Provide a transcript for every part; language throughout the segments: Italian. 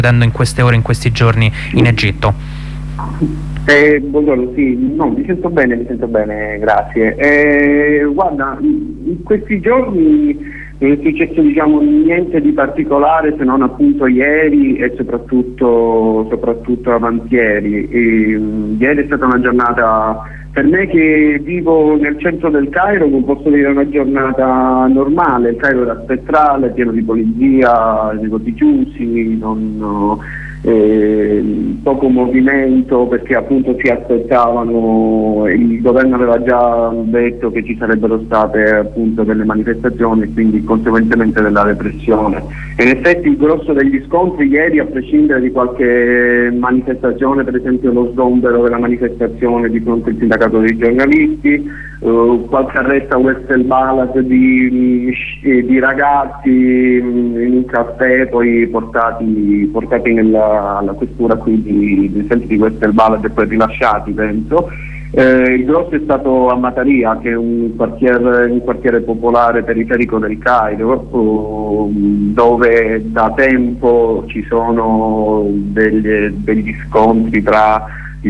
succedendo in queste ore, in questi giorni in Egitto. Buongiorno, sì, no, mi sento bene, grazie. Guarda, in questi giorni non è successo niente di particolare, se non appunto ieri e soprattutto avantieri. Ieri è stata una giornata, per me che vivo nel centro del Cairo, non posso dire una giornata normale. Il Cairo era spettrale, pieno di polizia, negozi chiusi, poco movimento, perché appunto si aspettavano, il governo aveva già detto che ci sarebbero state appunto delle manifestazioni e quindi conseguentemente della repressione. E in effetti il grosso degli scontri ieri, a prescindere di qualche manifestazione, per esempio lo sgombero della manifestazione di fronte al sindacato dei giornalisti, qualche arresto a West El Balad di ragazzi in un caffè, poi portati alla questura qui di West El Balad e poi rilasciati, penso. Il grosso è stato a Mataria, che è un quartiere popolare periferico del Cairo, dove da tempo ci sono degli scontri tra,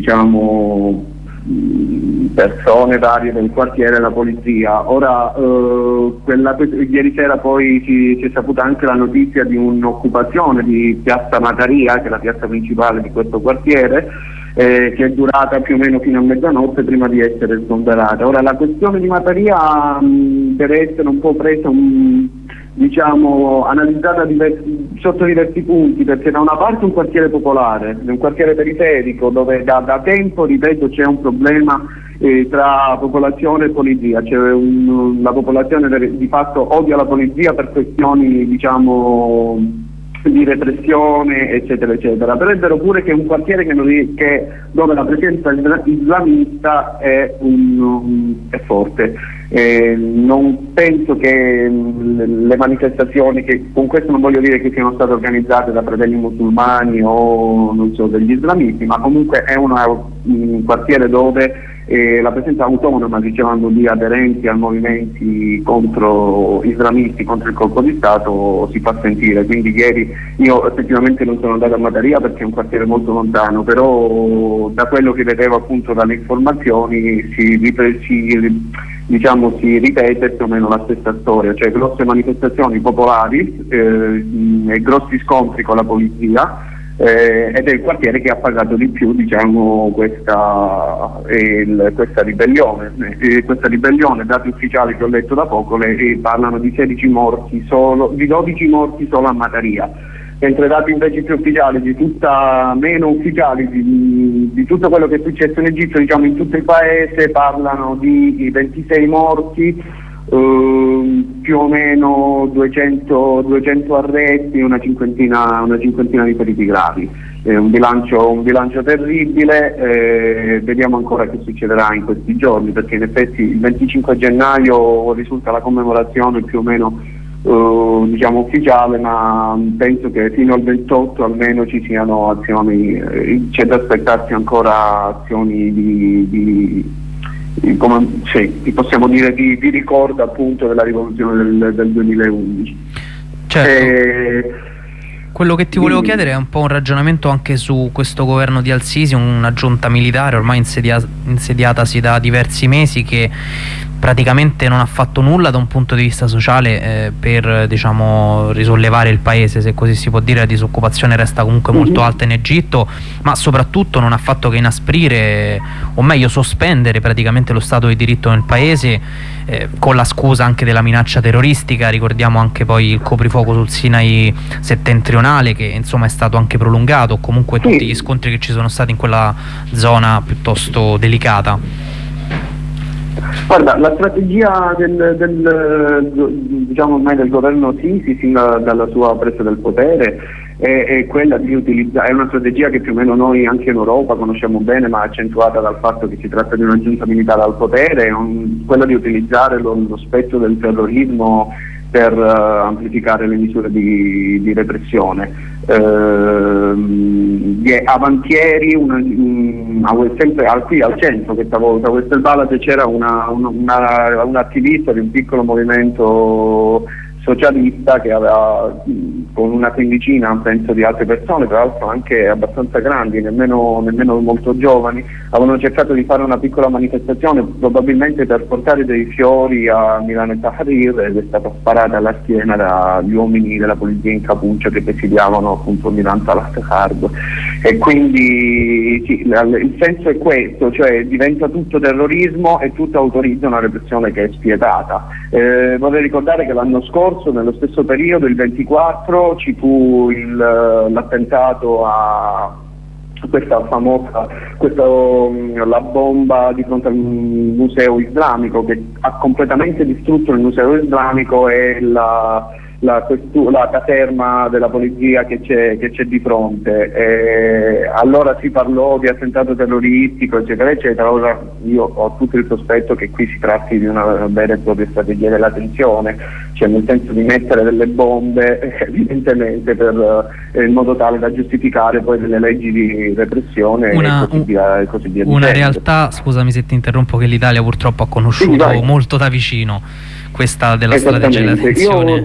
persone varie del quartiere e la polizia. Ora, ieri sera poi si è saputa anche la notizia di un'occupazione di Piazza Mataria, che è la piazza principale di questo quartiere, che è durata più o meno fino a mezzanotte prima di essere sgomberata. Ora, la questione di Mataria deve essere un po' presa analizzata sotto diversi punti, perché da una parte un quartiere popolare, un quartiere periferico dove da tempo, ripeto, c'è un problema tra popolazione e polizia, la popolazione di fatto odia la polizia per questioni di repressione, eccetera eccetera, però è vero pure che è un quartiere dove la presenza islamista è forte. Non penso che le manifestazioni, che con questo non voglio dire che siano state organizzate da fratelli musulmani o degli islamisti, ma comunque è un quartiere dove la presenza autonoma, dicevamo, di aderenti a movimenti contro islamisti, contro il colpo di Stato, si fa sentire. Quindi ieri io effettivamente non sono andato a Mataria perché è un quartiere molto lontano, però da quello che vedevo appunto dalle informazioni si ripete più o meno la stessa storia, cioè grosse manifestazioni popolari e grossi scontri con la polizia. Ed è il quartiere che ha pagato di più questa ribellione. Questa ribellione, dati ufficiali che ho letto da poco, parlano di 16 morti di 12 morti solo a Mataria, mentre dati invece più ufficiali, meno ufficiali, di tutto quello che è successo in Egitto, in tutto il paese, parlano di 26 morti, più o meno 200 arresti, una cinquantina di feriti gravi. Un bilancio terribile. Vediamo ancora che succederà in questi giorni, perché in effetti il 25 gennaio risulta la commemorazione più o meno ufficiale, ma penso che fino al 28 almeno ci siano azioni, c'è da aspettarsi ancora azioni possiamo dire di ricordo appunto della rivoluzione del 2011. Certo. Quello che ti volevo chiedere è un po' un ragionamento anche su questo governo di Al-Sisi, una giunta militare ormai insediatasi da diversi mesi, che praticamente non ha fatto nulla da un punto di vista sociale per risollevare il paese, se così si può dire. La disoccupazione resta comunque molto alta in Egitto, ma soprattutto non ha fatto che inasprire, o meglio sospendere praticamente lo stato di diritto nel paese, con la scusa anche della minaccia terroristica. Ricordiamo anche poi il coprifuoco sul Sinai settentrionale, che insomma è stato anche prolungato, comunque tutti gli scontri che ci sono stati in quella zona piuttosto delicata. Guarda, la strategia ormai del governo Sisi, sin dalla sua presa del potere, è quella di utilizzare, è una strategia che più o meno noi anche in Europa conosciamo bene, ma accentuata dal fatto che si tratta di una giunta militare al potere, quella di utilizzare lo spettro del terrorismo per amplificare le misure di repressione. Avantieri, sempre qui al centro, questa volta a West El Balad, c'era un attivista di un piccolo movimento socialista che aveva con una quindicina penso di altre persone, tra l'altro anche abbastanza grandi, nemmeno molto giovani, avevano cercato di fare una piccola manifestazione probabilmente per portare dei fiori a Milano Tahrir, ed è stata sparata alla schiena dagli uomini della polizia in capuccia che presidiavano appunto Milan Salat Hard. E quindi sì, il senso è questo, cioè diventa tutto terrorismo e tutto autorizza una repressione che è spietata. Vorrei ricordare che l'anno scorso, nello stesso periodo, il 24, ci fu l'attentato a questa famosa, la bomba di fronte al museo islamico, che ha completamente distrutto il museo islamico e la caserma della polizia che c'è di fronte. Allora si parlò di attentato terroristico, eccetera eccetera. Ora io ho tutto il sospetto che qui si tratti di una vera e propria strategia della tensione, cioè nel senso di mettere delle bombe evidentemente in modo tale da giustificare poi delle leggi di repressione e così via. Una realtà, scusami se ti interrompo, che l'Italia purtroppo ha conosciuto molto da vicino, questa della strategia della tensione.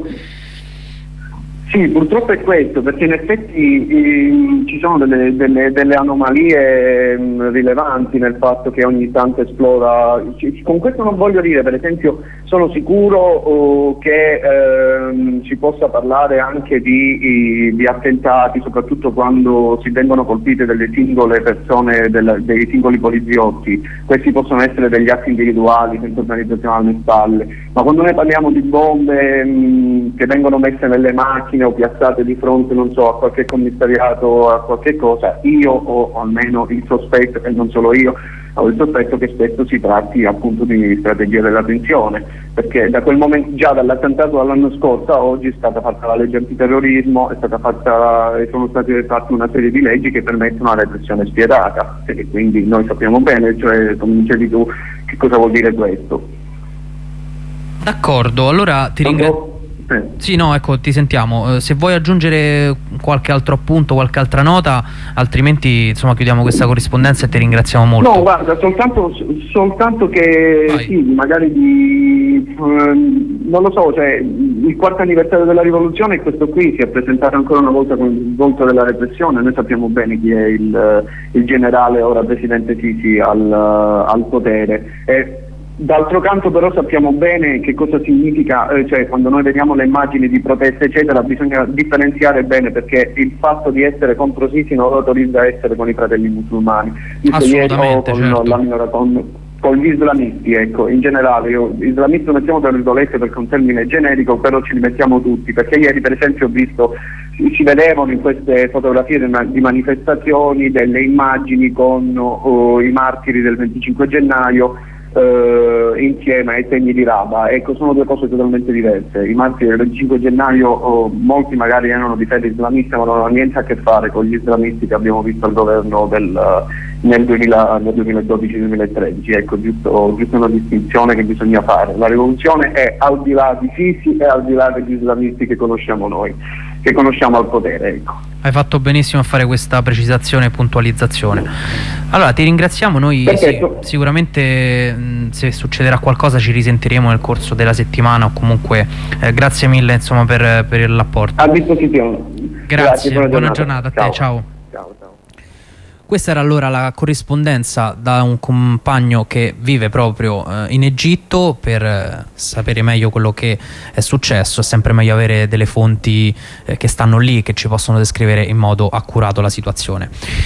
Sì, purtroppo è questo, perché in effetti ci sono delle anomalie rilevanti nel fatto che ogni tanto esplora. Con questo non voglio dire, per esempio, sono sicuro che si possa parlare anche di attentati, soprattutto quando si vengono colpite delle singole persone, dei singoli poliziotti. Questi possono essere degli atti individuali, senza organizzazione alle spalle, ma quando noi parliamo di bombe che vengono messe nelle macchine o piazzate di fronte, non so, a qualche commissariato, a qualche cosa, io ho almeno il sospetto, e non solo io, ho il sospetto che spesso si tratti appunto di strategia della tensione, perché da quel momento, già dall'attentato dell'anno scorso a oggi, è stata fatta la legge antiterrorismo, sono state fatte una serie di leggi che permettono una repressione spietata, e quindi noi sappiamo bene, cioè, come dicevi tu, che cosa vuol dire questo. D'accordo, allora ti ringrazio. Sì, no, ecco, ti sentiamo. Se vuoi aggiungere qualche altro appunto, qualche altra nota, altrimenti insomma chiudiamo questa corrispondenza e ti ringraziamo molto. No, guarda, soltanto che sì, magari non lo so, cioè il quarto anniversario della rivoluzione, questo qui si è presentato ancora una volta con il volto della repressione. Noi sappiamo bene chi è il generale, ora presidente Sisi, al potere. D'altro canto però sappiamo bene che cosa significa, cioè quando noi vediamo le immagini di proteste eccetera, bisogna differenziare bene, perché il fatto di essere contro Sisi non lo autorizza a essere con i fratelli musulmani, assolutamente, con gli islamisti, ecco, in generale. Islamisti lo mettiamo tra virgolette perché è un termine generico, però ci li mettiamo tutti, perché ieri per esempio ho visto, si vedevano in queste fotografie di manifestazioni delle immagini con i martiri del 25 gennaio insieme ai segni di Raba. Ecco, sono due cose totalmente diverse. I martiri del 25 gennaio molti magari erano di fede islamista, ma non hanno niente a che fare con gli islamisti che abbiamo visto al governo nel 2012-2013. Ecco, giusto una distinzione che bisogna fare. La rivoluzione è al di là di Sisi e al di là degli islamisti che conosciamo noi, che conosciamo al potere, ecco. Hai fatto benissimo a fare questa precisazione e puntualizzazione. Allora ti ringraziamo, noi sicuramente se succederà qualcosa ci risentiremo nel corso della settimana, o comunque grazie mille insomma per l'apporto. A disposizione. Grazie, buona giornata a te, ciao. Questa era allora la corrispondenza da un compagno che vive proprio in Egitto. Per sapere meglio quello che è successo è sempre meglio avere delle fonti che stanno lì, che ci possono descrivere in modo accurato la situazione.